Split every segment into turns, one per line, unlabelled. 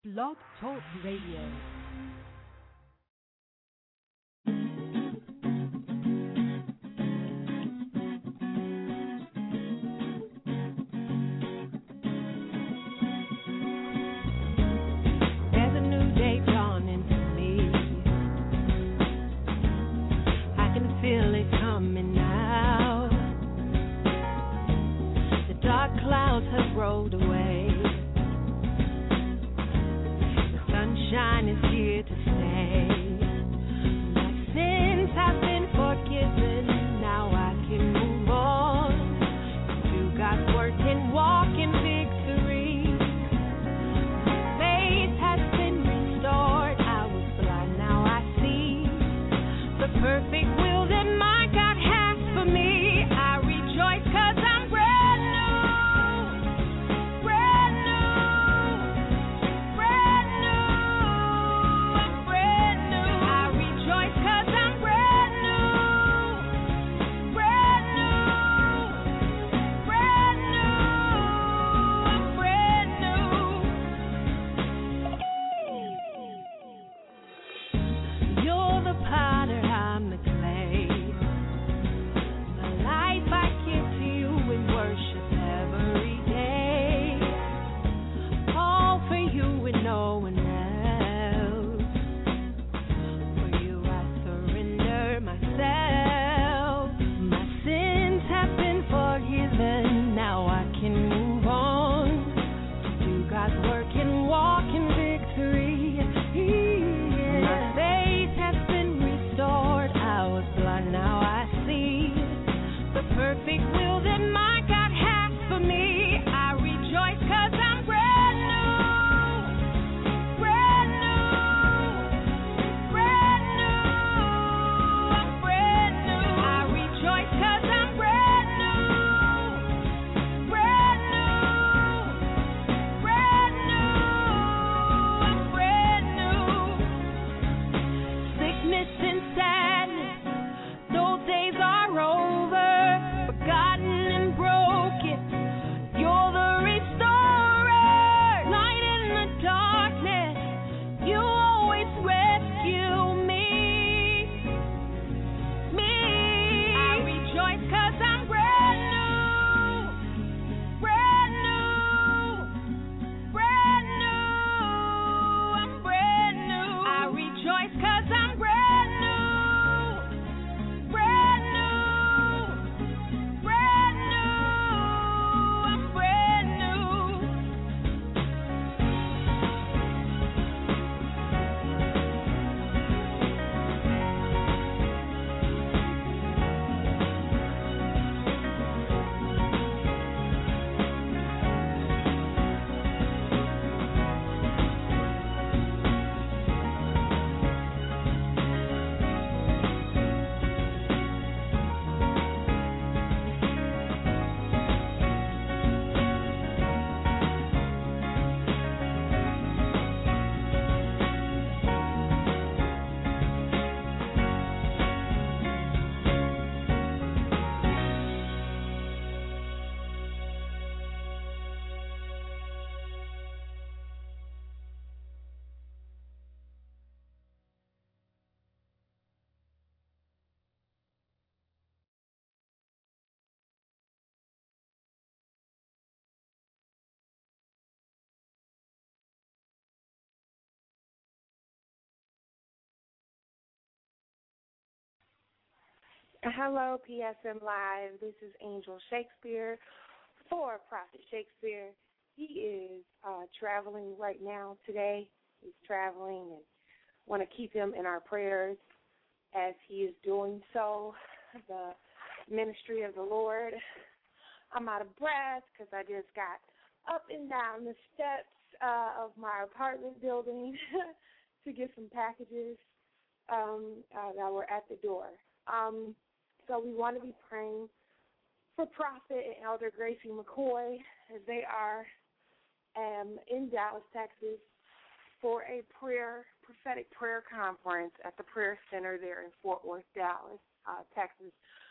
Blog Talk Radio.
Hello, PSM Live. This is Angel Shakespeare for Prophet Shakespeare. He is traveling right now today. He's traveling and want to keep him in our prayers as he is doing so. The ministry of the Lord. I'm out of breath because I just got up and down the steps of my apartment building to get some packages that were at the door. So we want to be praying for Prophet and Elder Gracie McCoy as they are in Dallas, Texas, for a prophetic prayer conference at the Prayer Center there in Fort Worth, Dallas, Texas.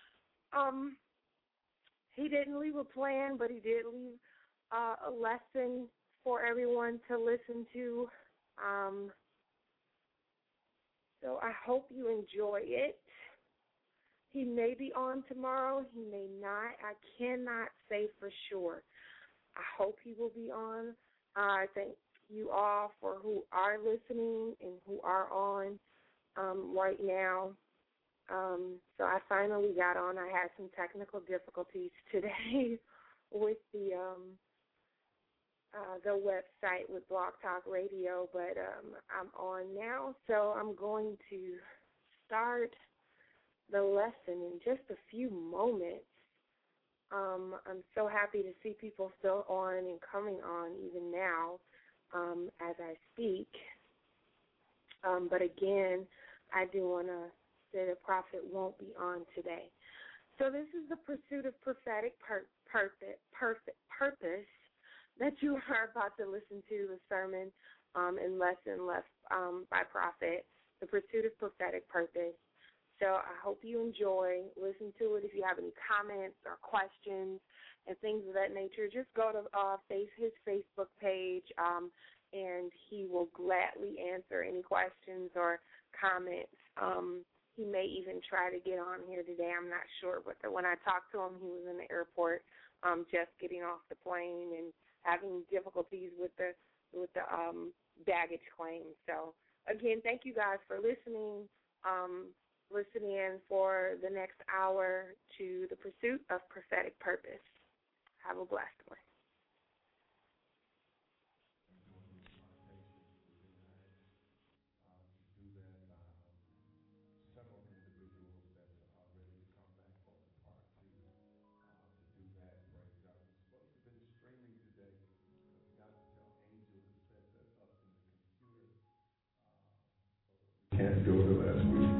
He didn't leave a plan, but he did leave a lesson for everyone to listen to So I hope you enjoy it. He may be on tomorrow. He may not. I cannot say for sure. I hope he will be on. I thank you all for who are listening and who are on right now. So I finally got on. I had some technical difficulties today with the website with Blog Talk Radio, but I'm on now. So I'm going to start the lesson in just a few moments. I'm so happy to see people still on and coming on even now as I speak. But again, I do want to say the prophet won't be on today. So this is the pursuit of prophetic purpose that you are about to listen to, the sermon and lesson left by prophet, the pursuit of prophetic purpose. So I hope you enjoy. Listen to it. If you have any comments or questions and things of that nature, just go to his Facebook page, and he will gladly answer any questions or comments. He may even try to get on here today. I'm not sure, but when I talked to him, he was in the airport just getting off the plane and having difficulties with the baggage claim. So, again, thank you guys for listening. Listen in for the next hour to the pursuit of prophetic purpose. Have a blessed one.
Several individuals that are ready to come back for the part two to do that. Praise God. We're supposed to have been streaming today. I forgot to tell Angel to set that up in the computer. Can't go to last week.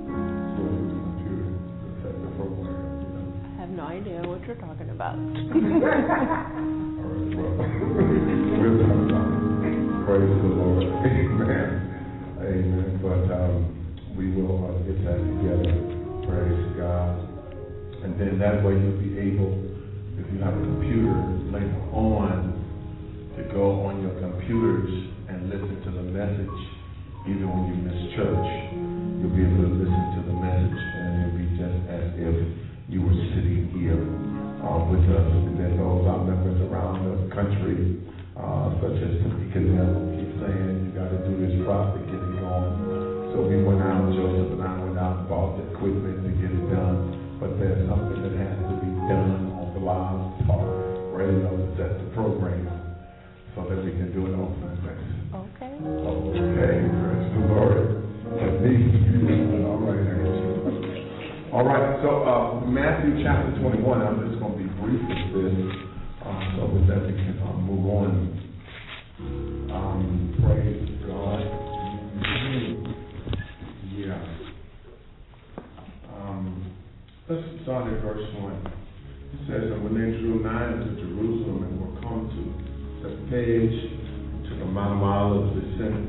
The program,
I have no idea what you're talking about.
All right, well, we're talking about praise the Lord. Amen. Amen. But we will get that together. Praise God. And then that way you'll be able, if you have a computer later on, to go on your computers and listen to the message, even when you miss church. You'll be able to listen to the message, and you'll be just as if you were sitting here with us. And then those our members around the country, such as Tamika Neville, keep saying, you got to do this prophet, get it going. So we went out, Joseph and I went out and bought the equipment to get it done. But there's something that has to be done on the live talk radio to set the program so that we can do it on Sunday.
Okay.
Okay, praise the Lord. All right, so Matthew chapter 21, I'm just going to be brief with this, so with that we can move on. Praise God. Yeah. Let's start at verse 1. It says, and when they drew nigh to Jerusalem and were come to Bethphage, to the Mount of Olives, they sent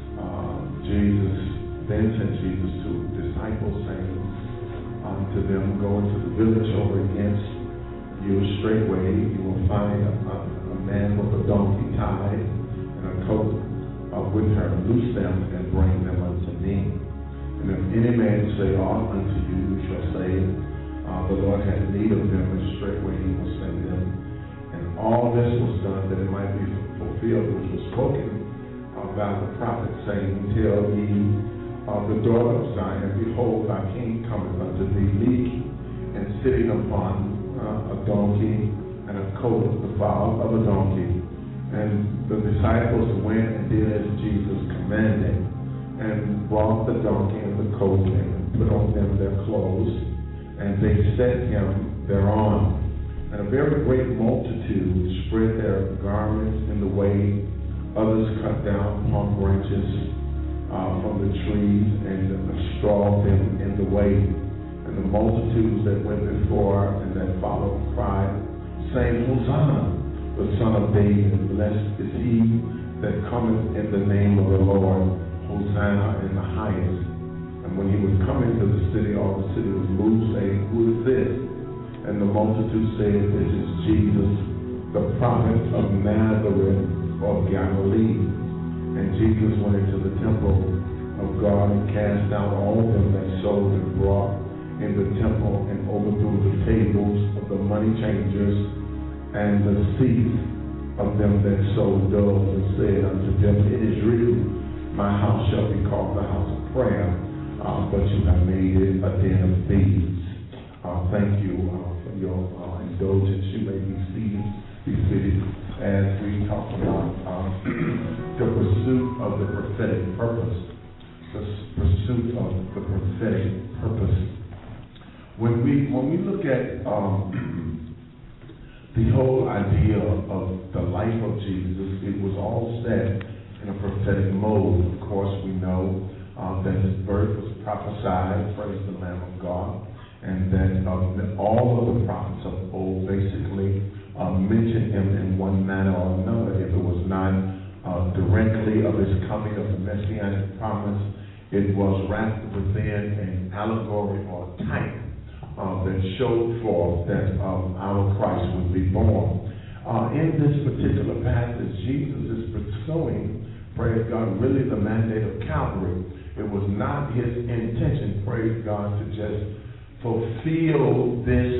Then sent Jesus to disciples, saying to them, go into the village over against you straightway. You will find a man with a donkey tied and a coat with her. Loose them and bring them unto me. And if any man say aught unto you, you shall say, the Lord hath need of them, and straightway he will send them. And all this was done that it might be fulfilled, which was spoken by the prophet, saying, tell ye the daughter of Zion, behold, thy king cometh unto thee, meek and sitting upon a donkey and a coat of the fowl of a donkey. And the disciples went and did as Jesus commanded, and brought the donkey and the coat and put on them their clothes, and they set him thereon. And a very great multitude spread their garments in the way. Others cut down palm branches from the trees and strawed them in the way. And the multitudes that went before and that followed cried, saying, Hosanna, the Son of David, blessed is he that cometh in the name of the Lord, Hosanna in the highest. And when he was coming to the city, all the city was moved, saying, who is this? And the multitude said, this is Jesus, the prophet of Nazareth of Galilee. And Jesus went into the temple of God and cast out all them that sold and brought in the temple and overthrew the tables of the money changers and the seats of them that sold doves, and said unto them, It is written, My house shall be called the house of prayer, but you have made it a den of thieves. Thank you for your indulgence. You may be seated as we talk about the pursuit of the prophetic purpose. The pursuit of the prophetic purpose. When we look at the whole idea of the life of Jesus, it was all set in a prophetic mode. Of course, we know that his birth was prophesied, praise the Lamb of God, and that all of the prophets of old basically mentioned him in one manner or another. If it was not directly of his coming, of the messianic promise, it was wrapped within an allegory or type that showed forth that our Christ would be born. In this particular passage, Jesus is pursuing, praise God, really the mandate of Calvary. It was not his intention, praise God, to just fulfill this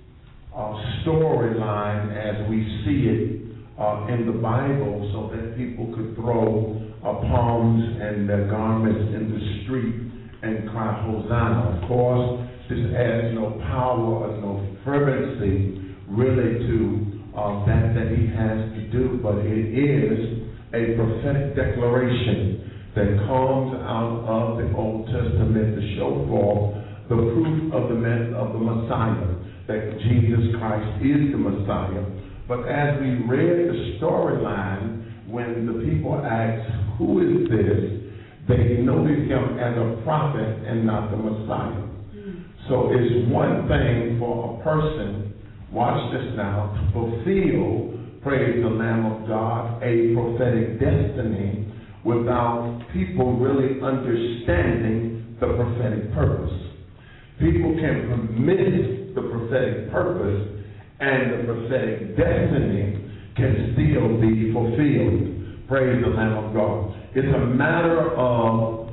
storyline as we see it in the Bible so that people could throw palms and their garments in the street and cry Hosanna. Of course, this adds no power or no fervency really to that he has to do, but it is a prophetic declaration that comes out of the Old Testament to show forth the proof of the Messiah, that Jesus Christ is the Messiah. But as we read the storyline, when the people asked, who is this? They noted him as a prophet and not the Messiah. So it's one thing for a person, watch this now, to fulfill, praise the Lamb of God, a prophetic destiny without people really understanding the prophetic purpose. People can miss the prophetic purpose and the prophetic destiny can still be fulfilled. Praise the Lamb of God. It's a matter of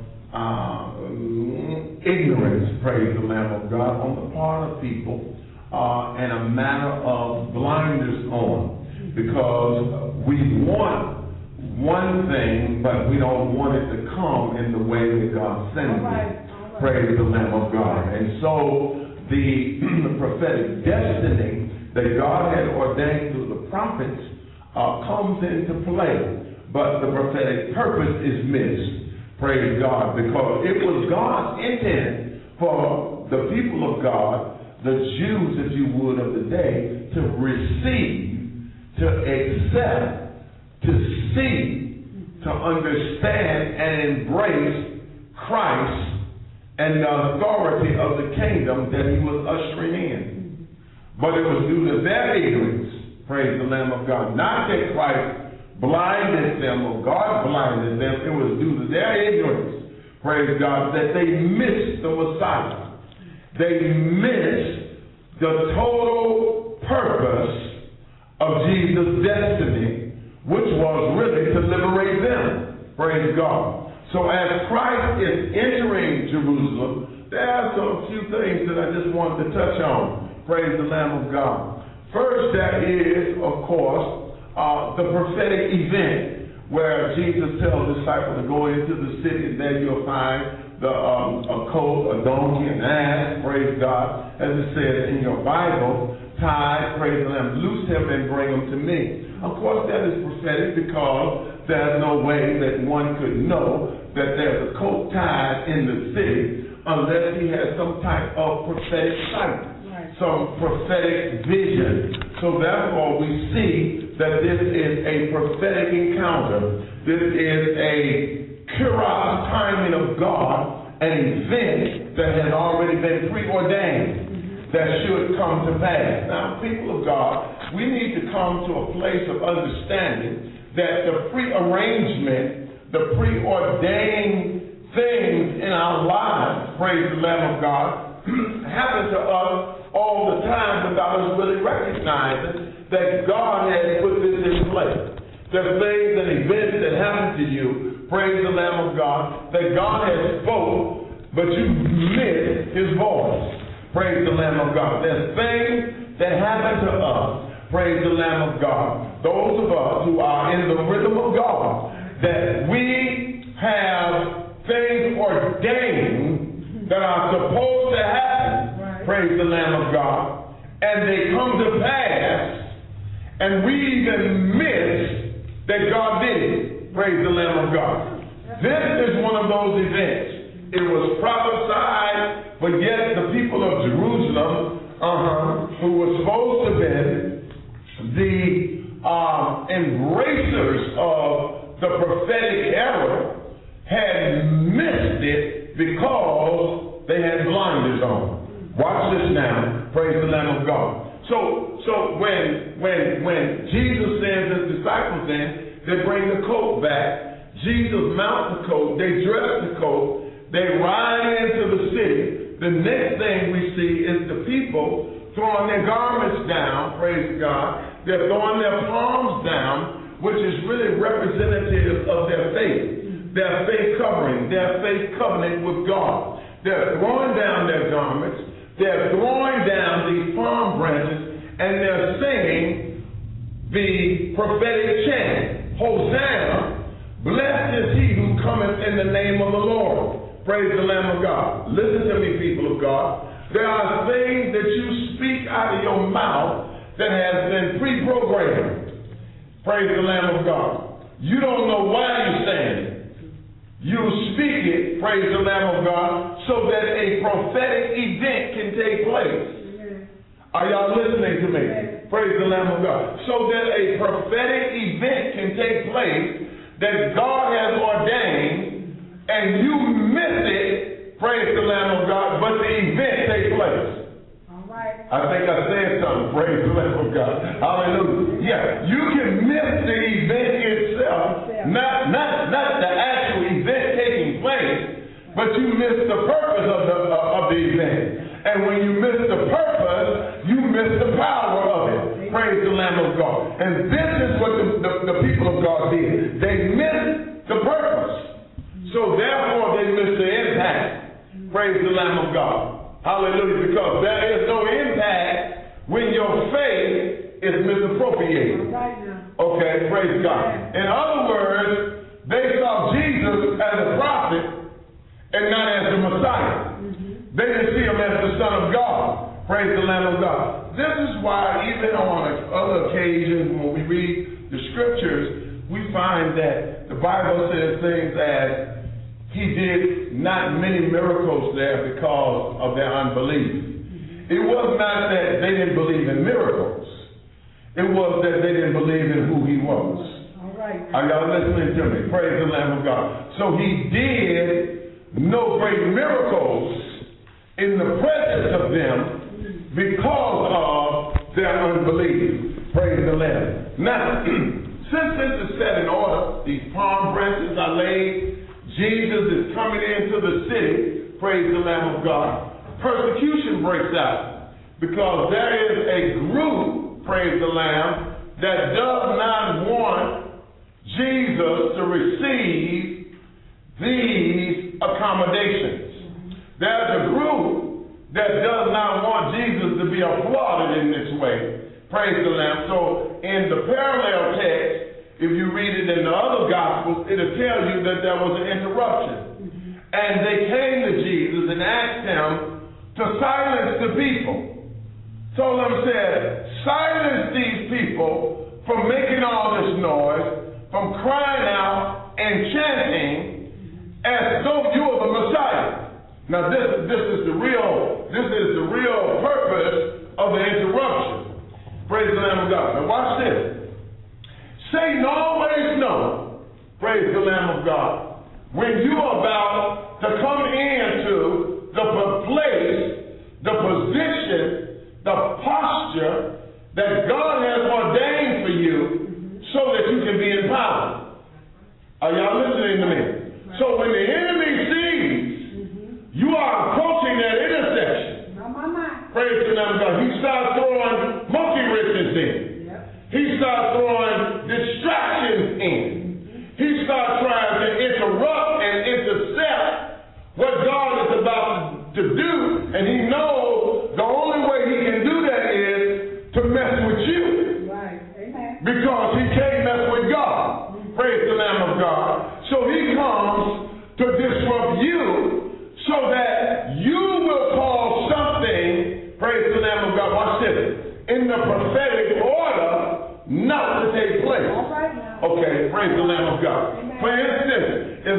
ignorance, praise the Lamb of God, on the part of people, and a matter of blinders on, because we want one thing, but we don't want it to come in the way that God sends it. Praise the Lamb of God. And so the prophetic destiny that God had ordained through the prophets comes into play, but the prophetic purpose is missed. Praise God, because it was God's intent for the people of God, the Jews, if you would, of the day, to receive, to accept, to see, to understand and embrace Christ and the authority of the kingdom that he was ushering in. But it was due to their ignorance, praise the Lamb of God, not that Christ blinded them or God blinded them. It was due to their ignorance, praise God, that they missed the Messiah. They missed the total purpose of Jesus' destiny, which was really to liberate them, praise God. So as Christ is entering Jerusalem, there are some few things that I just wanted to touch on, praise the Lamb of God. First, there is, of course, the prophetic event where Jesus tells the disciples to go into the city, and there you'll find a colt, a donkey, an ass, praise God, as it says in your Bible, tied, praise the Lamb, loose him and bring him to me. Of course, that is prophetic because there's no way that one could know that there's a colt tied in the city unless he has some type of prophetic sight. Some prophetic vision. So therefore we see that this is a prophetic encounter. This is a kairos timing of God, an event that has already been preordained that should come to pass. Now, people of God, we need to come to a place of understanding that the prearrangement, the preordained things in our lives, praise the Lamb of God, happen to us all the time without us really recognizing that God has put this in place. There's things and events that happen to you, praise the Lamb of God, that God has spoke, but you missed his voice. Praise the Lamb of God. There's things that happen to us, praise the Lamb of God. Those of us who are in the rhythm of God, that we have things ordained that are supposed to happen, praise the Lamb of God, and they come to pass, and we even miss that God did it. Praise the Lamb of God. This is one of those events. It was prophesied, but yet the people of Jerusalem, who were supposed to be the embracers of the prophetic era, had missed it because they had blinders on. Watch this now. Praise the Lamb of God. So when Jesus sends his disciples in, they bring the coat back. Jesus mounts the coat. They dress the coat. They ride into the city. The next thing we see is the people throwing their garments down. Praise God. They're throwing their palms down, which is really representative of their faith. Their faith covering. Their faith covenant with God. They're throwing down their garments. They're throwing down these palm branches, and they're singing the prophetic chant, Hosanna, blessed is he who cometh in the name of the Lord. Praise the Lamb of God. Listen to me, people of God. There are things that you speak out of your mouth that has been pre-programmed. Praise the Lamb of God. You don't know why you're saying it. You speak it, praise the Lamb of God, so that a prophetic event can take place. Are y'all listening to me? Praise the Lamb of God. So that a prophetic event can take place that God has ordained, and you miss it, praise the Lamb of God, but the event takes place. All right. I think I said something, praise the Lamb of God. Hallelujah. Yeah, you can miss the event itself, not the actual event taking place, but you miss the purpose of the event. And when you miss the purpose, you miss the power of it. Praise the Lamb of God. And this is what the people of God did. They missed the purpose. So therefore they missed the impact. Praise the Lamb of God. Hallelujah. Because there is no impact when your faith is misappropriated. Okay, praise God. In other words, they saw Jesus as a prophet and not as the Messiah. They didn't see him as the Son of God. Praise the Lamb of God. This is why even on other occasions when we read the scriptures, we find that the Bible says things as he did not many miracles there because of their unbelief. It was not that they didn't believe in miracles. It was that they didn't believe in who he was. All right. Are y'all listening to me? Praise the Lamb of God. So he did no great miracles in the presence of them because of their unbelief. Praise the Lamb. Now, since this is set in order, these palm branches are laid, Jesus is coming into the city, praise the Lamb of God. Persecution breaks out because there is a group, praise the Lamb, that does not want Jesus to receive these accommodations. There's a group that does not want Jesus to be applauded in this way. Praise the Lamb. So in the parallel text, if you read it in the other Gospels, it'll tell you that there was an interruption. And they came to Jesus and asked him to silence the people. Told them, said, silence these people from making all this noise, from crying out and chanting as though you were the Messiah. Now this is the real purpose of the interruption. Praise the Lamb of God. Now watch this. Satan always knows, praise the Lamb of God, when you are about to come into the place, the position, the posture that God has ordained for you so that you can be in power. Are y'all listening to me? So when the enemy sees you are approaching that intersection, praise the Lamb of God, he starts throwing monkey wrenches in. He starts throwing distractions So he comes to disrupt you so that you will cause something, praise the Lamb of God, watch this, in the prophetic order not to take place. Okay, praise the Lamb of God. For instance, if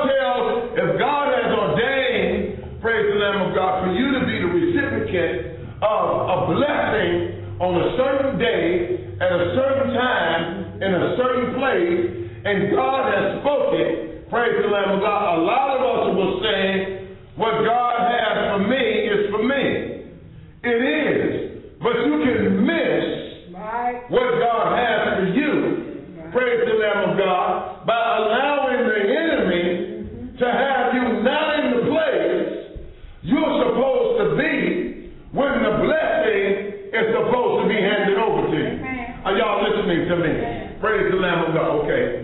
God has ordained, praise the Lamb of God, for you to be the recipient of a blessing on a certain day, at a certain time, in a certain place, and God has spoken, praise the Lamb of God, a lot of us will say, what God has for me is for me. It is. But you can miss what God has for you, praise the Lamb of God, by allowing the enemy to have you not in the place you're supposed to be when the blessing is supposed to be handed over to you. Are y'all listening to me? Praise the Lamb of God. Okay.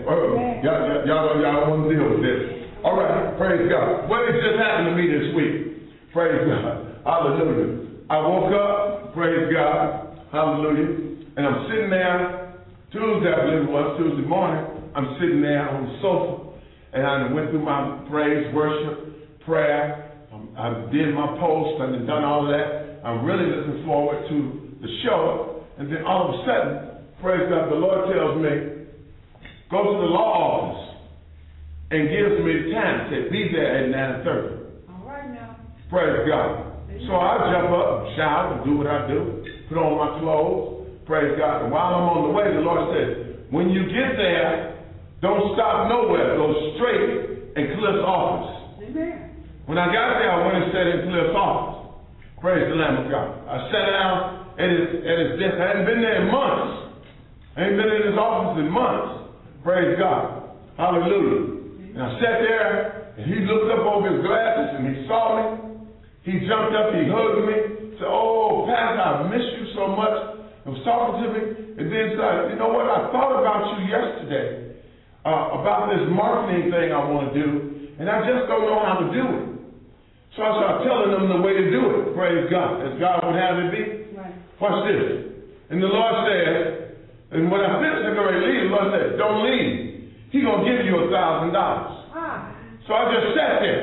Y'all want to deal with this. All right. Praise God. What has just happened to me this week? Praise God. Hallelujah. I woke up. Praise God. Hallelujah. And I'm sitting there Tuesday, I believe it was, Tuesday morning. I'm sitting there on the sofa. And I went through my praise, worship, prayer. I did my post. I've done all of that. I'm really looking forward to the show. And then all of a sudden, praise God, the Lord tells me, go to the law office and gives me the time. Said, be there at 9:30.
All right now.
Praise God. So I jump up, shower, do what I do, put on my clothes, praise God. And while I'm on the way, the Lord said, when you get there, don't stop nowhere. Go straight in Cliff's office.
Amen.
When I got there, I went and sat in Cliff's office. Praise the Lamb of God. I sat down at his desk. I hadn't been there in months. I ain't been in his office in months. Praise God. Hallelujah. And I sat there, and he looked up over his glasses, and he saw me. He jumped up, he hugged me, said, oh, Pastor, I miss you so much. He was talking to me, and then said, you know what, I thought about you yesterday, about this marketing thing I want to do, and I just don't know how to do it. So I started telling them the way to do it, praise God, as God would have it be.
Right.
Watch this. And the Lord said, and when I finished, I go to leave, the Lord said, don't leave. He's going to give you $1,000. So I just sat there.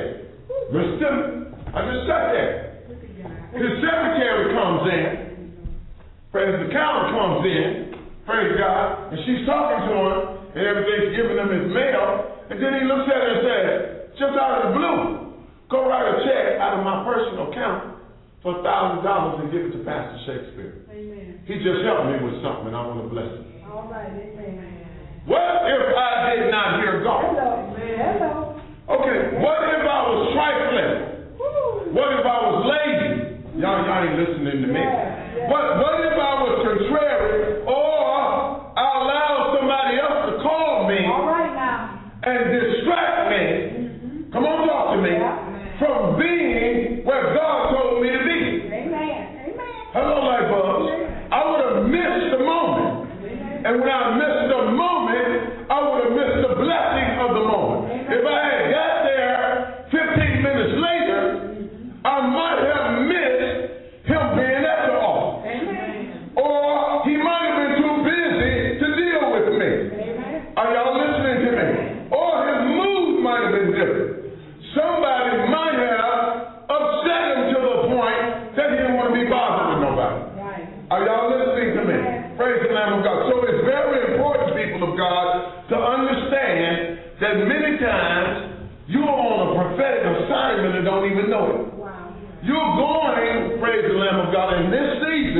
I just sat there. His secretary comes in. Praise the accountant comes in. Praise God. And she's talking to him. And everything's giving him his mail. And then he looks at her and says, just out of the blue, go write a check out of my personal account for $1,000 and give it to Pastor Shakespeare.
Amen.
He just helped me with something and I want to bless him.
All right. Amen.
What if I did not hear God?
Hello.
Okay, what if I was trifling? What if I was lazy? Y'all ain't listening to me.
Yeah.
What if I was contrary, or I allowed somebody else to call me
All right now.
and distract me? Come on, talk to me. From being where God told me to be.
Amen.
Hello, light bulbs. I would have missed the moment. And when I missed the moment, I would have missed the blessing of the moment. If I had got there 15 minutes later, I might have missed him being at the office.
Amen.
Or he might have been too busy to deal with me.
Amen.
Are y'all listening to me? Or his mood might have been different. Somebody might have upset him to the point that he didn't want to be bothered with nobody.
Right.
Are y'all listening to me? Praise the Lamb of God. So it's very important, people of God, to understand that many times you're on a prophetic assignment and don't even know it.
Wow.
You're going, praise the Lamb of God, in this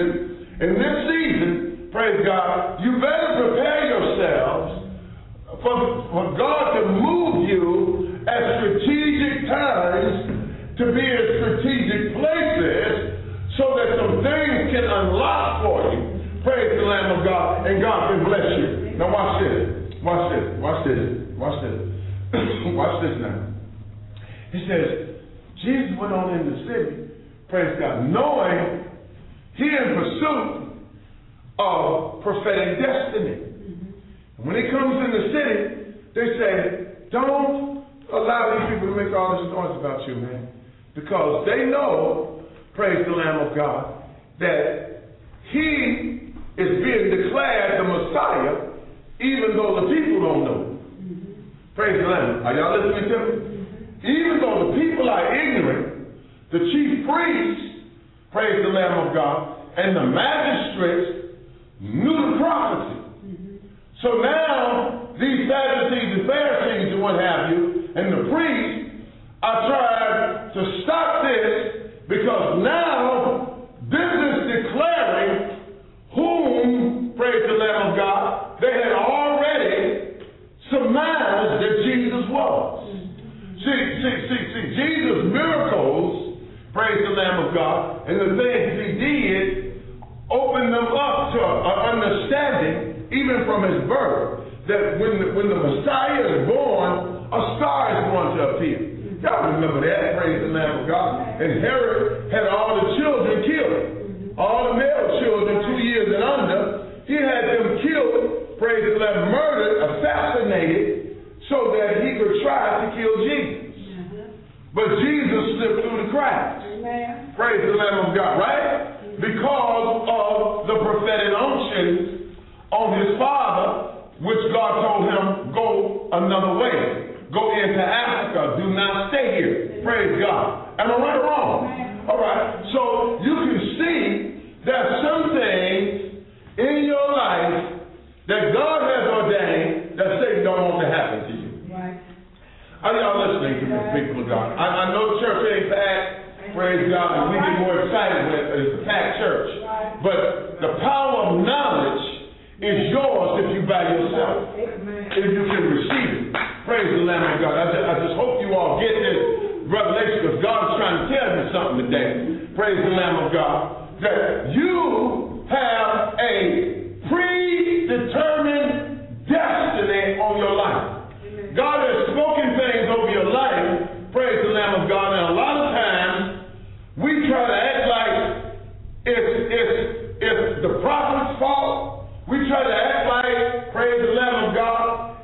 season, praise God, you better prepare yourselves for God to move you at strategic times to be in strategic places so that some things can unlock for you. Praise the Lamb of God, and God can bless you. Now watch this. Watch this now. He says, Jesus went on in the city, praise God, knowing he in pursuit of prophetic destiny. When he comes in the city, they say, don't allow these people to make all this noise about you, man. Because they know, praise the Lamb of God, that he is being declared the Messiah, even though the people don't know it. Praise the Lamb. Are y'all listening to me? Even though the people are ignorant, the chief priests, praise the Lamb of God, and the magistrates knew the prophecy. So now, these Sadducees and Pharisees and what have you, and the priests are trying to stop this because now this is declaring whom, praise the Lamb of God, they had already surmised that Jesus was. See, Jesus' miracles, praise the Lamb of God, and the things he did opened them up to an understanding, even from his birth, that when the Messiah is born, a star is going to appear. Y'all remember that, praise the Lamb of God. And Herod had all the children killed. All the male children 2 years and under, he had them killed, praise the Lamb, murdered, assassinated, so that he could try to kill Jesus. But Jesus slipped through the cracks. Praise the Lamb of God, right? Because of the prophetic unctions on his father, which God told him, go another way. Go into Africa. Do not stay here. Praise God. Am I right or wrong? All right. So you can see that some things in your life that God has ordained that Satan don't want to happen to you. Right. Are y'all listening to me, people of God? I know the church ain't packed. Praise God. And we get more excited when it's a packed church. But the power of knowledge is yours if you by yourself. If you can receive it. Praise the Lamb of God. I just hope you all get this revelation because God is trying to tell you something today. Praise the Lamb of God. That you have a predetermined destiny on your life. God has spoken things over your life. Praise the Lamb of God. And a lot of times we try to act like it's the prophet's fault. We try to act like, praise the Lamb of God,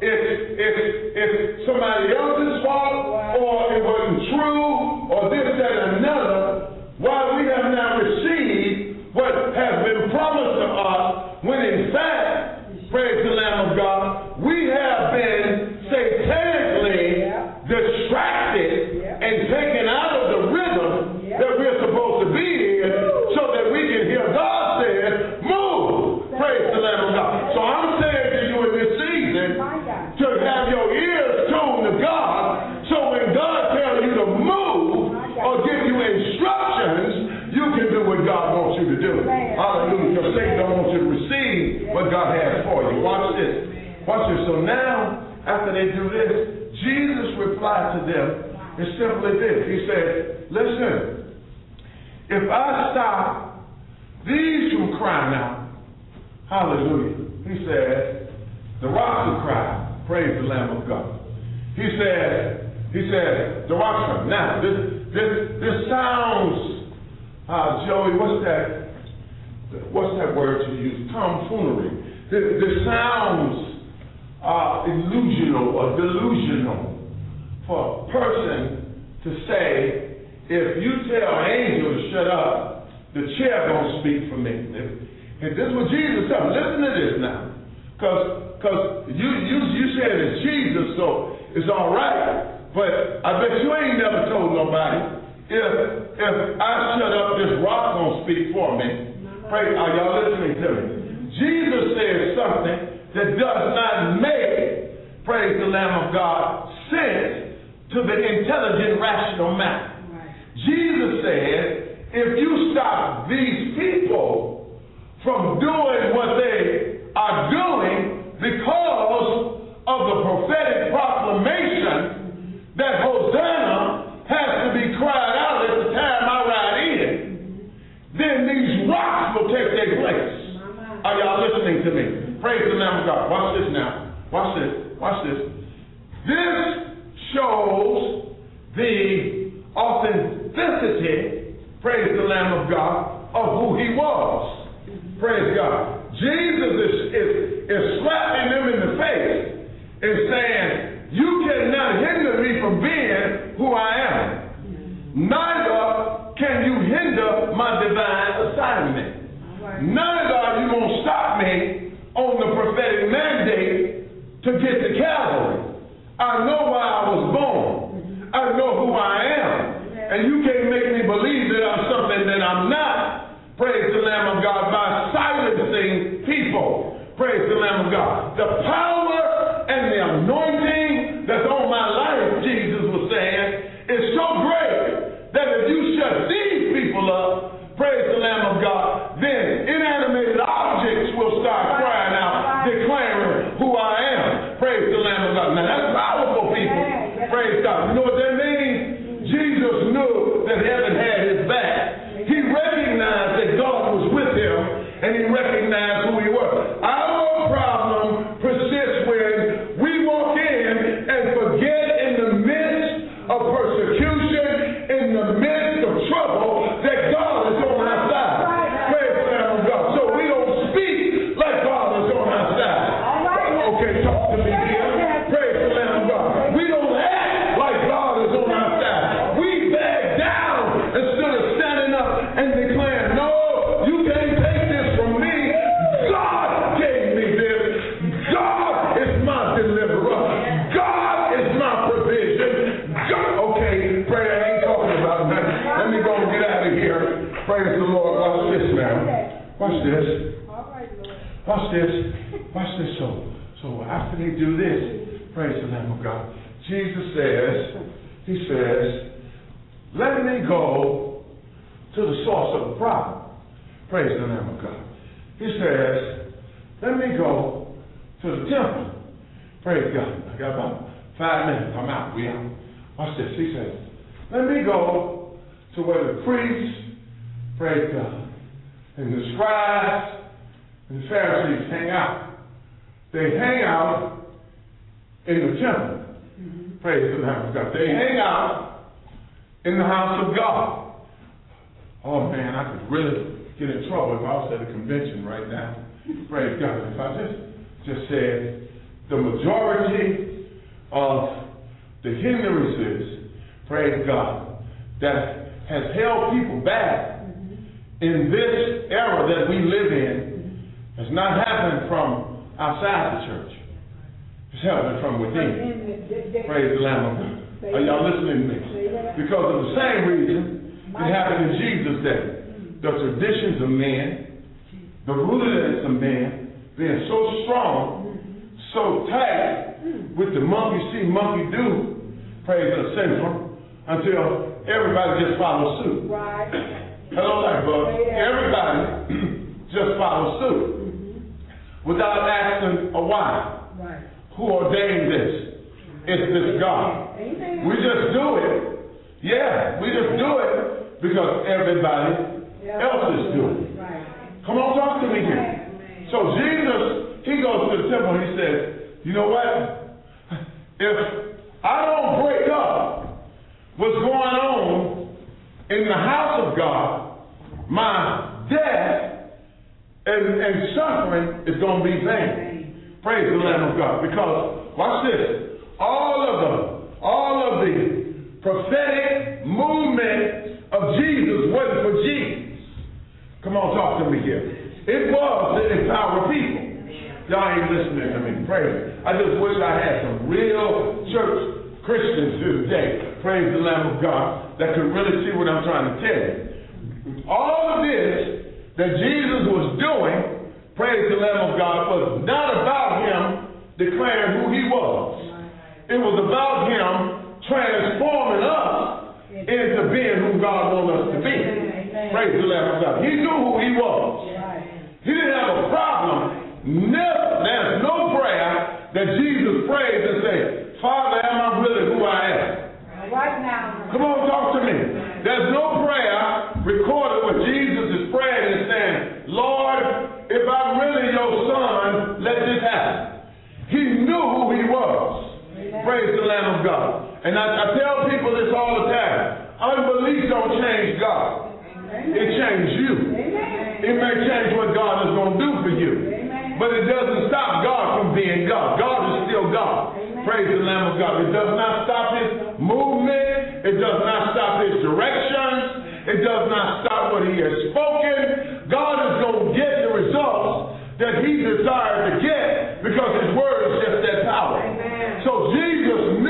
it's somebody else's fault, or it wasn't true, or this, that, and another, while we have not received what has been promised to us, when in fact, praise the Lamb of God, we have been satanically distracted and taken out of the rhythm that we're supposed to be in, so that we can hear God say, move. Praise the Lamb of God. So I'm saying to you in this season to have your ears tuned to God, so when God tells you to move or give you instructions, you can do what God wants you to do. Hallelujah. Because Satan don't want you to receive what God has for you. Watch this. Watch this. So now, after they do this, Jesus replied to them as simply this. He said, listen, if I stop these from crying out, hallelujah. He said, the rocks will cry. Praise the Lamb of God. He said, the rocks cry. Now, this sounds, Joey, what's that word you use? Tomfoolery. This sounds illusional or delusional for a person to say, if you tell an angel to shut up, the chair don't speak for me. And this is what Jesus said. Listen to this now. Because you said it's Jesus, so it's all right. But I bet you ain't never told nobody, if I shut up, this rock don't speak for me. Pray, are y'all listening to me? Jesus said something that does not make, praise the Lamb of God, sense to the intelligent, rational man. Jesus said, if you stop these people from doing what they are doing because of the prophetic proclamation that Hosanna has to be cried out at the time I ride in, then these rocks will take their place. Are y'all listening to me? Praise the Lamb of God. Watch this now. Watch this. Watch this. This shows the authenticity, praise the Lamb of God, of who he was. Praise God. Jesus is slapping them in the face and saying, you cannot hinder me from being who I am. Neither can you hinder my divine assignment. Neither are you going to stop me on the prophetic mandate to get to Calvary. I know why I was born. I know who I am. And you can't make me believe that I'm something that I'm not. Praise the Lamb of God by silencing people. Praise the Lamb of God. The power and the anointing that's on my life, Jesus was saying, is so great that if you shut these people up, praise the Lamb of God, then inanimate objects will start crying out, declaring who I am. Praise the Lamb of God. Now that's powerful, people. Praise God. You know what that means? Jesus knew that heaven had his back. He recognized that God was with him, and he recognized who he was. Our problem persists when we walk in and forget in the midst of persecution, in the midst of trouble, that God is on our side. Praise the Lamb of God. So we don't speak like God is on our side. Okay, talk to me here. Praise the Lamb of God. We don't act like God is on our side. We back down instead of standing up and declaring, no, you can't take this from me. God gave me this. God is my deliverer. God is my provision. God. Okay, pray, I ain't talking about that. Let me go and get out of here. Praise the Lord. Watch this now. Watch this. Watch this. Watch this. So after they do this, praise the Lamb of God. Jesus says, he says, let me go to the source of the problem. Praise the Lamb of God. He says, let me go to the temple. Praise God. I got about 5 minutes. I'm out. We out. Watch this. He says, let me go to where the priests, praise God, and the scribes and the Pharisees hang out. They hang out in the temple. Praise the Lamb of God. They hang out in the house of God. Oh man, I could really get in trouble if I was at a convention right now. Praise God. If I just said the majority of the hindrances, praise God, that has held people back in this era that we live in has not happened from outside the church. It's happening from within. Praise the Lamb of God. Are y'all listening to me? Because of the same reason it happened in Jesus' day. The traditions of men, the rudiments of men being so strong, so tight with the monkey see, monkey do, praise the syndrome, until everybody just follows suit.
Right.
Hello, Lightbug. Everybody just follows suit without asking a why.
Right.
Who ordained this? It's this God.
Amen.
We just do it. Yeah, we just do it because everybody else is doing it.
Right.
Come on, talk to me here. So Jesus, he goes to the temple and he says, you know what? If I don't break up what's going on in the house of God, my death and suffering is going to be vain. Praise the Lamb of God. Because, watch this, all of the prophetic movement of Jesus wasn't for Jesus. Come on, talk to me here. It was to empower people. Y'all ain't listening to me. Praise. I just wish I had some real church Christians here today. Praise the Lamb of God that could really see what I'm trying to tell you. All of this that Jesus was doing, praise the Lamb of God, was not about him declaring who he was. It was about him transforming us into being who God wants us to be. Praise the Lamb of God. He knew who he was. He didn't have a problem. Never, there's no prayer that Jesus prays and says, Father, am I really who I am?
Right now.
Come on, talk to me. There's no prayer recorded where Jesus is praying and saying, Lord, if I'm really your son, let this happen. He knew who he was. Amen. Praise the Lamb of God. And I tell people this all the time. Unbelief don't change God. Amen. It changes you. Amen. It may change what God is going to do for you. Amen. But it doesn't stop God from being God. God is still God. Amen. Praise the Lamb of God. It does not stop his movement. It does not stop his directions. It does not stop what he has spoken. God is going to get the results that he desired to get because his word is just that power. Amen. So Jesus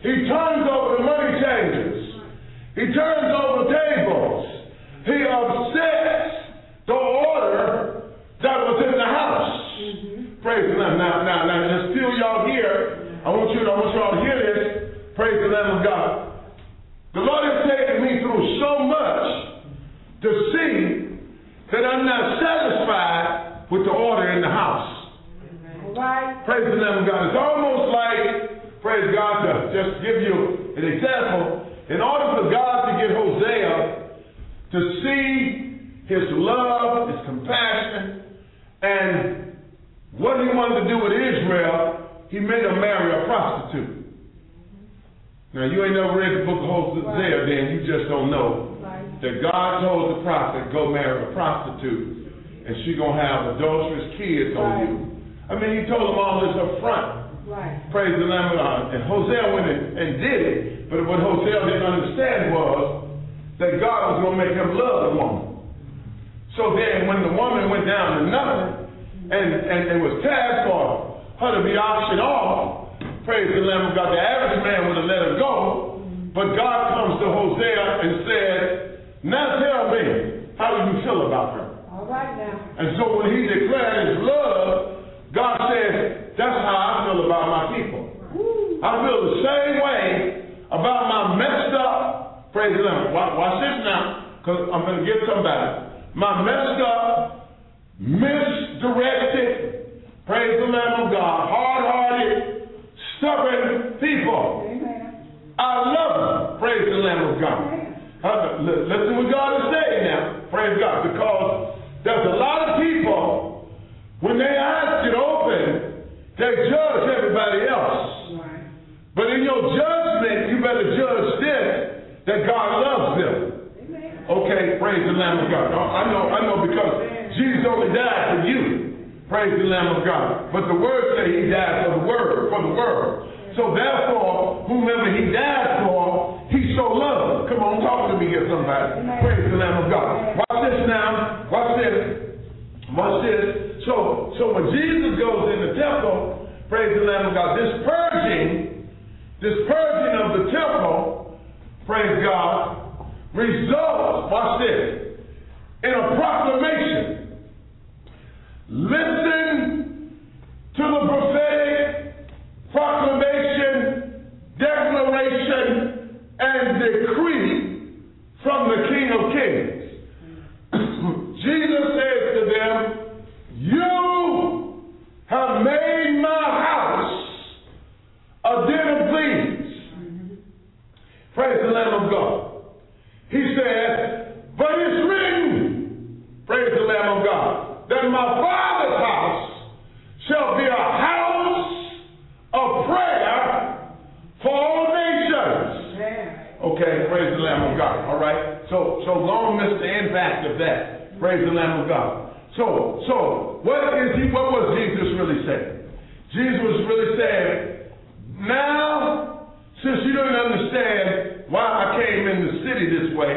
He turns over the money changers. He turns over tables. He upsets the order that was in the house. Praise the Lamb. Now, just still y'all here. I want y'all to hear this. Praise the Lamb of God. The Lord has taken me through so much to see that I'm not satisfied with the order in the house.
All right.
Praise the Lamb of God. It's almost like, praise God, to just give you an example. In order for God to get Hosea to see his love, his compassion, and what he wanted to do with Israel, he made her marry a prostitute. Now, you ain't never read the book of Hosea, then you just don't know that God told the prophet, go marry a prostitute, and she going to have adulterous kids on you. I mean, he told them all this up front. Praise the Lamb of God. And Hosea went and did it, but what Hosea didn't understand was that God was going to make him love the woman. So then when the woman went down to nothing, and was tasked for her to be auctioned off, praise the Lamb of God, the average man would have let her go, but God comes to Hosea and said, now tell me, how do you feel about her?
All right now.
And so when he declared his love, God said, that's how I feel about my people. I feel the same way about my messed up, praise the Lamb. Watch this now, because I'm going to get somebody. My messed up, misdirected, praise the Lamb of God, hard-hearted, stubborn people.
Amen.
I love them, praise the Lamb of God. Listen what God is saying now, praise God, because there's a lot of people, when their eyes get open, they judge everybody else. But in your judgment, you better judge this, that God loves them. Okay, praise the Lamb of God. I know because Jesus only died for you. Praise the Lamb of God. But the word says he died for the world. So therefore, whomever he died for, he so loved. Come on, talk to me here, somebody. Praise the Lamb of God. Watch this now. Watch this. So when Jesus goes in the temple, praise the Lamb of God, this purging of the temple, praise God, results, watch this, in a proclamation. Listen to the prophetic proclamation, declaration, and decree from the King of Kings. Jesus says to them, you have made my house a den of thieves. Praise the Lamb of God. He said, but it's written, praise the Lamb of God, that my Father's house shall be a house of prayer for all nations. Okay, praise the Lamb of God. All right. So long missed the impact of that. Praise the Lamb of God. So what was Jesus really saying? Jesus was really saying, now, since you don't understand why I came in the city this way,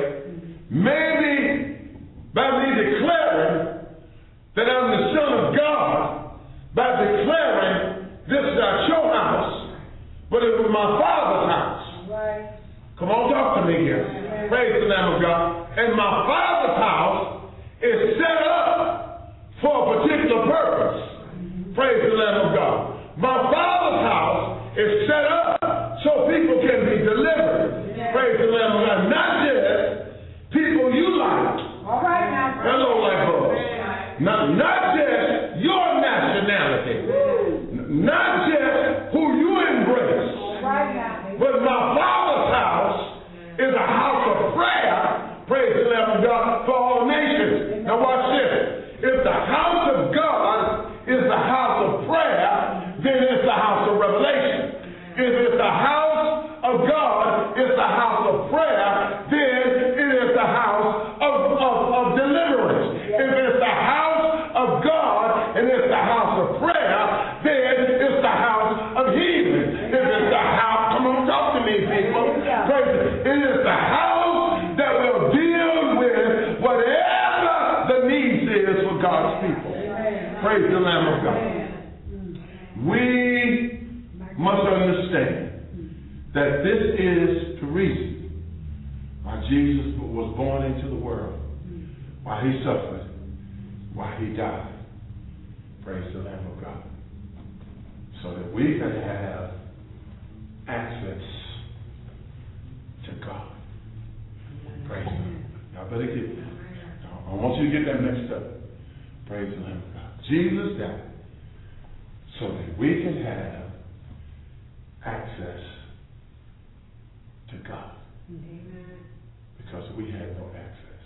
maybe by me declaring that I'm the Son of God, by declaring this is not your house, but it was my Father's house.
Right.
Come on, talk to me here. Amen. Praise the Lamb of God. And my Father's house is set up for a particular purpose. Praise the Lamb of God. My Father's house is set up so people can be delivered. Praise the Lamb of God. Not just people you like.
All right now.
Hello, like brothers. Not just your nationality. Not just who you embrace.
All right now.
But my Father's house is a house of prayer. Praise the Lamb of God for all nations. Now watch this. If the house of God is the house of prayer, then it's the house of revelation. If it's the house of God, it's the house of prayer, then it is the house of deliverance. If it's the house of God and it's the house of prayer, then it's the house of healing. If it's the house, come on, talk to me, people. It is the house that will deal with whatever the needs is for God's people. Praise the Lamb of God. We must understand that this is the reason why Jesus was born into the world, why he suffered, why he died. Praise the Lamb of God. So that we can have access to God. Praise the Lamb. Y'all better get that. I want you to get that mixed up. Praise the Lamb of God. Jesus died so that we can have access to God.
Amen.
Because we had no access.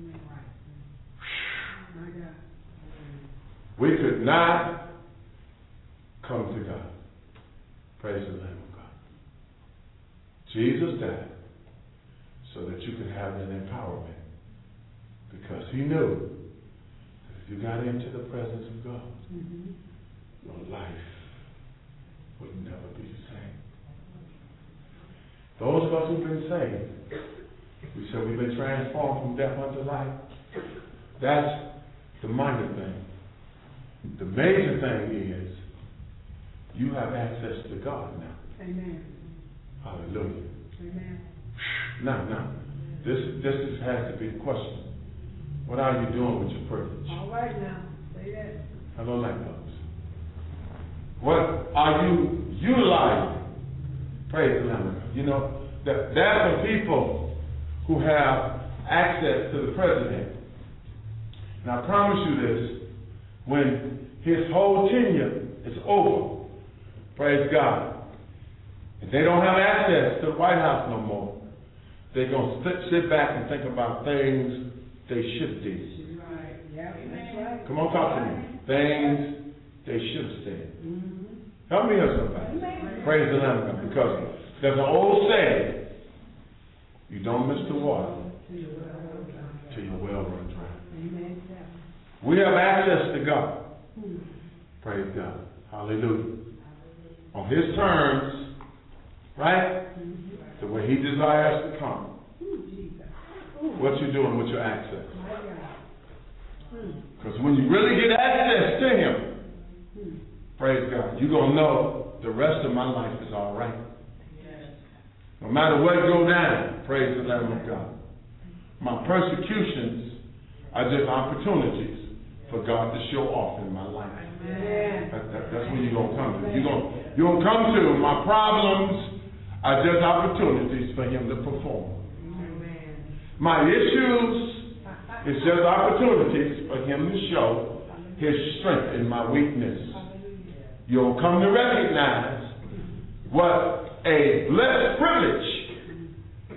My God.
We could not come to God. Praise the Lamb of God. Jesus died so that you could have that empowerment. Because he knew that if you got into the presence of God, your life would never be the same. Those of us who've been saved, we said we've been transformed from death unto life. That's the minor thing. The major thing is you have access to God now.
Amen.
Hallelujah.
Amen.
Now, this has to be the question. What are you doing with your privilege?
All right now. Say that.
Hello, light bulbs. What are you utilizing? Praise the Lamb. You know, there are some people who have access to the president. Now, I promise you this, when his whole tenure is over, praise God, if they don't have access to the White House no more, they're going to sit back and think about things they should do.
Right. Yeah, that's right.
Come on, talk to me. Things they should have said. Help me here, somebody. Praise the Lamb of God. Because there's an old saying, you don't miss the water till your well runs dry.
Amen.
We have access to God. Praise God. Hallelujah. On his terms, right? The way he desires to come. What you doing with your access? Because when you really get access to him, praise God, you're going to know the rest of my life is all right. No matter what go down, praise the Lamb of God. My persecutions are just opportunities for God to show off in my life. That's when you're going to come to. You're going to come to my problems are just opportunities for him to perform. My issues is just opportunities for him to show his strength in my weakness. You'll come to recognize what a blessed privilege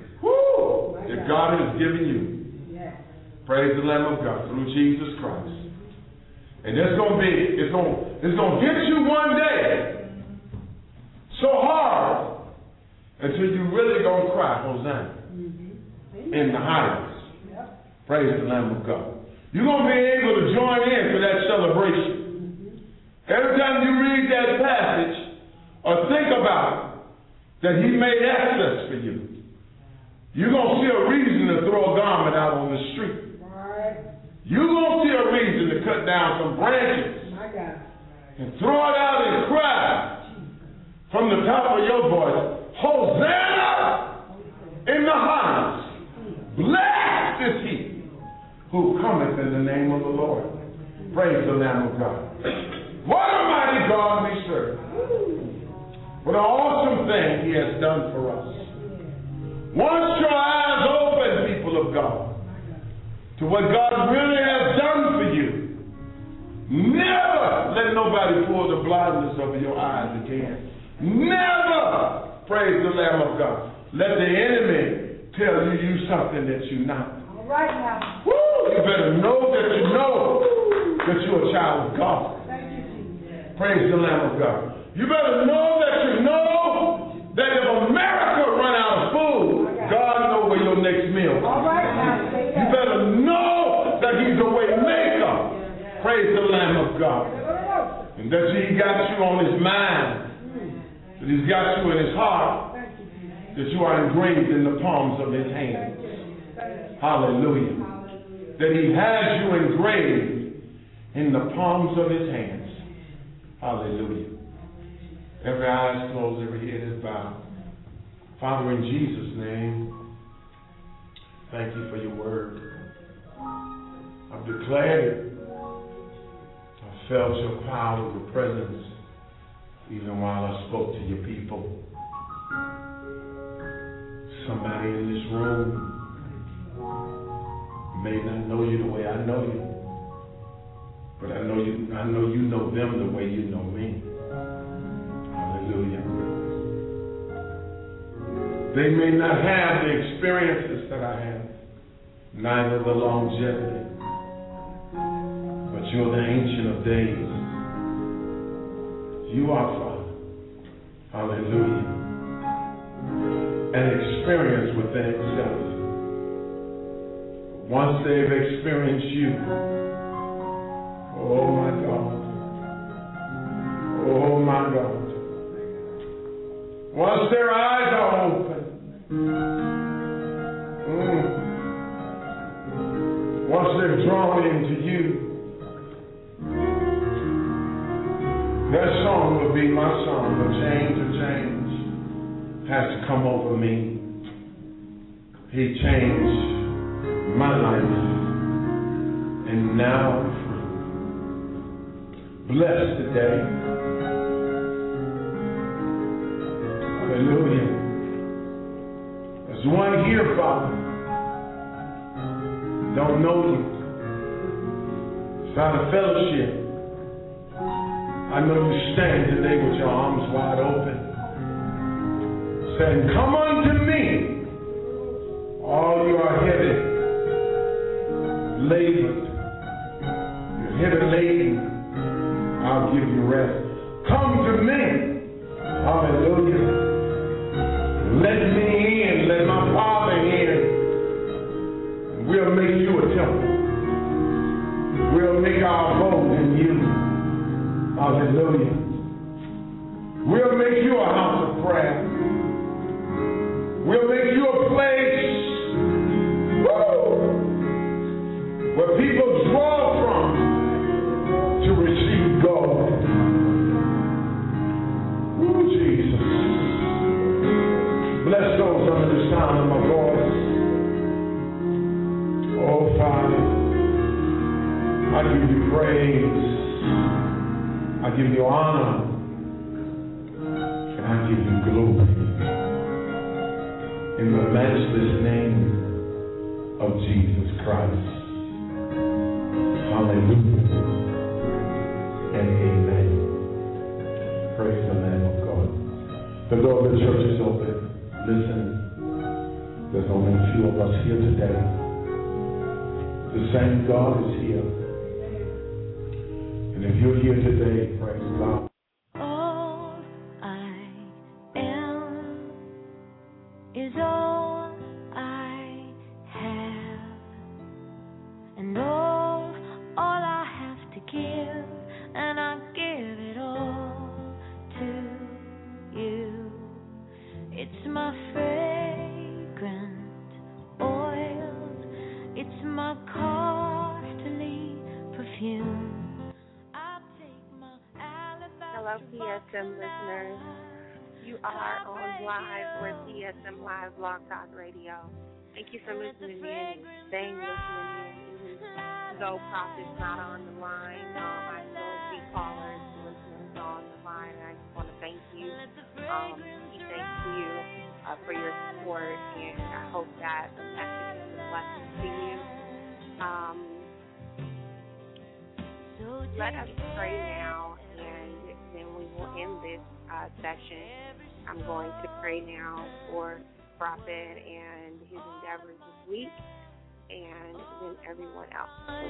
that God has given you. Praise the Lamb of God through Jesus Christ. And it's going to get you one day so hard until you really going to cry, Hosanna, in the highest. Praise the Lamb of God. You're going to be able to join in for that celebration. Every time you read that passage or think about that he made access for you, you're going to see a reason to throw a garment out on the street. You're going to see a reason to cut down some branches and throw it out and cry from the top of your voice, Hosanna in the highest. Blessed is he who cometh in the name of the Lord. Praise the Lamb of God. What a mighty God we serve. What an awesome thing he has done for us. Once your eyes open, people of God, to what God really has done for you, never let nobody pull the blindness over your eyes again. Never, praise the Lamb of God, let the enemy tell you something that you're not.
All right now.
Woo! You better know that you're a child of God.
Thank you, Jesus.
Praise the Lamb of God. You better know that if America run out of food, God knows where your next meal comes.
All right now.
You better know that he's a way maker. Praise the Lamb of God. And that he got you on his mind. That he's got you in his heart. That you are engraved in the palms of his hands. Hallelujah. That he has you engraved in the palms of his hands. Hallelujah. Every eye is closed, every head is bowed. Father, in Jesus' name, thank you for your word. I've declared it. I felt your power, your presence, even while I spoke to your people. Somebody in this room may not know you the way I know you, but I know you know them the way you know me. Hallelujah. They may not have the experiences that I have, neither the longevity, but you're the Ancient of Days. You are, Father. Hallelujah. An experience within itself. Once they've experienced you, oh my God. Oh my God. Once their eyes are open, once they're drawn into you, their song will be my song. A change has to come over me. He changed my life, and now I'm free. Bless today. Hallelujah. There's one here, Father. Don't know you. It's not a fellowship. I know you stand today with your arms wide open, saying, come unto me, all you are heavy, labored. You're heavy laden. I'll give you rest. Come to me. Hallelujah. Let me in. Let my Father in. We'll make you a temple. We'll make our abode in you. Hallelujah. We'll make you a house of prayer. We'll make you a place where people draw from to receive God. Ooh, Jesus. Bless those under the sound of my voice. Oh, Father, I give you praise. I give you honor. And I give you glory. In the matchless name of Jesus Christ. Hallelujah. And amen. Praise the Lamb of God. The door of the church is open. Listen, there's only a few of us here today. The same God is here. And if you're here today, praise God.
All I am is all I have, and all I have to give, and I give it all to you. It's my fragrant oil, it's my costly perfume.
Hello, PSM listeners. You are on live with PSM Live Blog Talk Radio. Thank you for listening in and staying listening in, even though Prophet's not on the line. I still see callers and listeners on the line, and I just want to thank you. Thank you for your support, and I hope that the message is a blessing to you. Let us pray now, and then we will end this session. I'm going to pray now for Prophet and his endeavors this week, and then everyone else.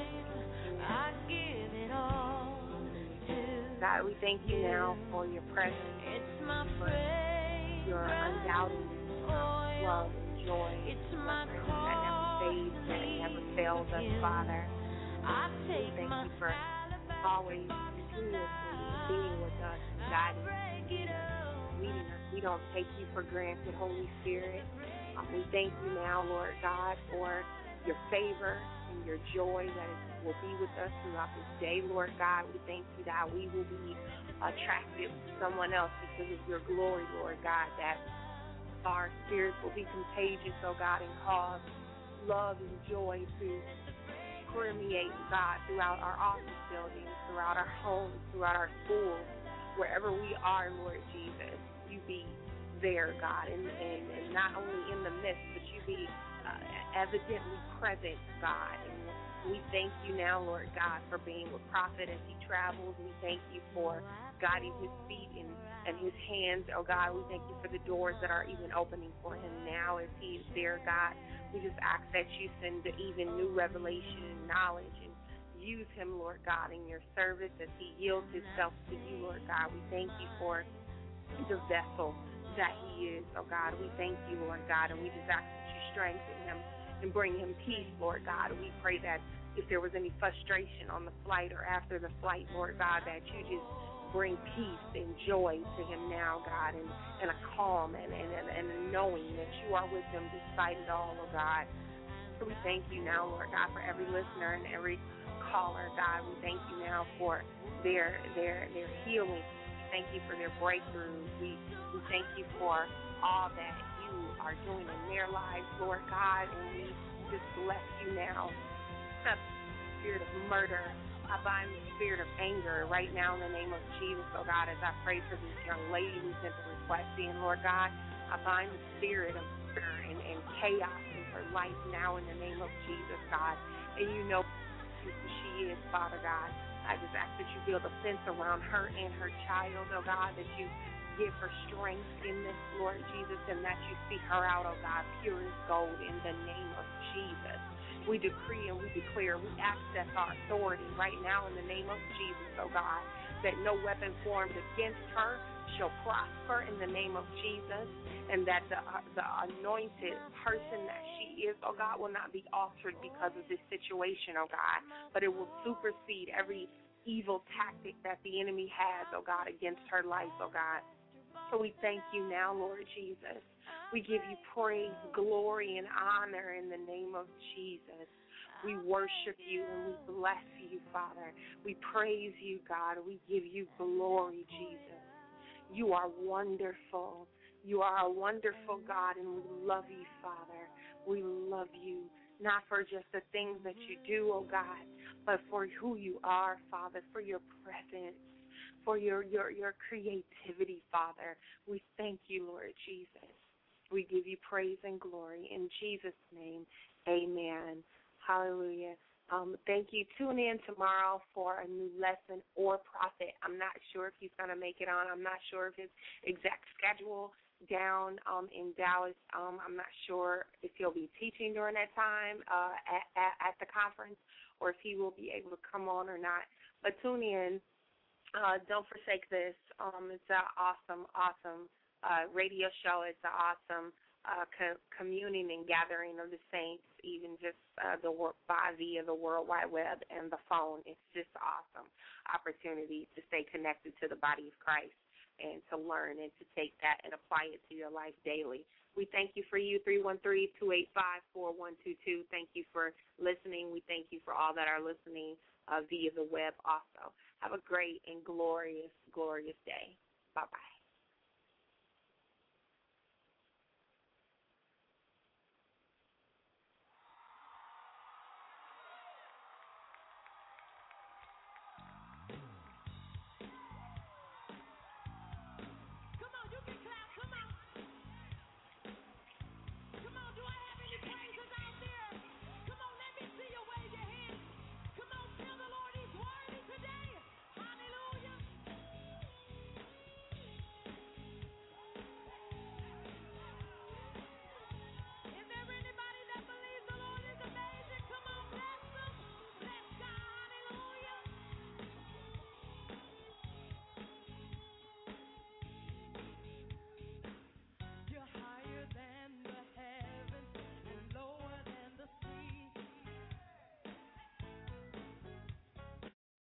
God, we thank you now for your presence, for your undoubted love and joy, that never fades, that never fails us, Father. We thank you for always continuously being with us, guiding us, leading us. We don't take you for granted, Holy Spirit. We thank you now, Lord God, for your favor and your joy that will be with us throughout this day, Lord God. We thank you that we will be attracted to someone else because of your glory, Lord God, that our spirits will be contagious, oh God, and cause love and joy to permeate, God, throughout our office buildings, throughout our homes, throughout our schools, wherever we are, Lord Jesus. You be there, God, and not only in the midst, but you be evidently present, God. And we thank you now, Lord God, for being with Prophet as he travels. We thank you for guiding his feet and his hands, oh God. We thank you for the doors that are even opening for him now as he is there, God. We just ask that you send even new revelation and knowledge and use him, Lord God, in your service as he yields himself to you, Lord God. We thank you for the vessel that he is, oh God. We thank you, Lord God, and we just ask that you strengthen him and bring him peace, Lord God. We pray that if there was any frustration on the flight or after the flight, Lord God, that you just bring peace and joy to him now, God, and a calm and a knowing that you are with him despite it all, oh God. So we thank you now, Lord God, for every listener and every caller, God. We thank you now for their healing. We thank you for their breakthroughs. We thank you for all that you are doing in their lives, Lord God, and we just bless you now. The spirit of murder, I bind the spirit of anger right now in the name of Jesus, oh God, as I pray for this young lady who sent the request in, Lord God. I bind the spirit of murder and chaos in her life now in the name of Jesus, God. And you know who she is, Father God. I just ask that you build a fence around her and her child, oh God, that you give her strength in this, Lord Jesus, and that you see her out, oh God, pure as gold in the name of Jesus. We decree and we declare, we access our authority right now in the name of Jesus, oh God, that no weapon formed against her shall prosper in the name of Jesus, and that the anointed person that she is, oh God, will not be altered because of this situation, oh God, but it will supersede every evil tactic that the enemy has, oh God, against her life, oh God. So we thank you now, Lord Jesus. We give you praise, glory, and honor in the name of Jesus. We worship you and we bless you, Father. We praise you, God. We give you glory, Jesus. You are wonderful. You are a wonderful God, and we love you, Father. We love you, not for just the things that you do, oh God, but for who you are, Father, for your presence, for your creativity, Father. We thank you, Lord Jesus. We give you praise and glory. In Jesus' name, amen. Hallelujah. Thank you. Tune in tomorrow for a new lesson or Prophet. I'm not sure if he's going to make it on. I'm not sure of his exact schedule down in Dallas. I'm not sure if he'll be teaching during that time at the conference or if he will be able to come on or not. But tune in. Don't forsake this. It's an awesome radio show. It's an awesome communing and gathering of the saints, even just via the World Wide Web and the phone. It's just an awesome opportunity to stay connected to the body of Christ and to learn and to take that and apply it to your life daily. We thank you for you, 313-285-4122. Thank you for listening. We thank you for all that are listening via the web also. Have a great and glorious, glorious day. Bye-bye.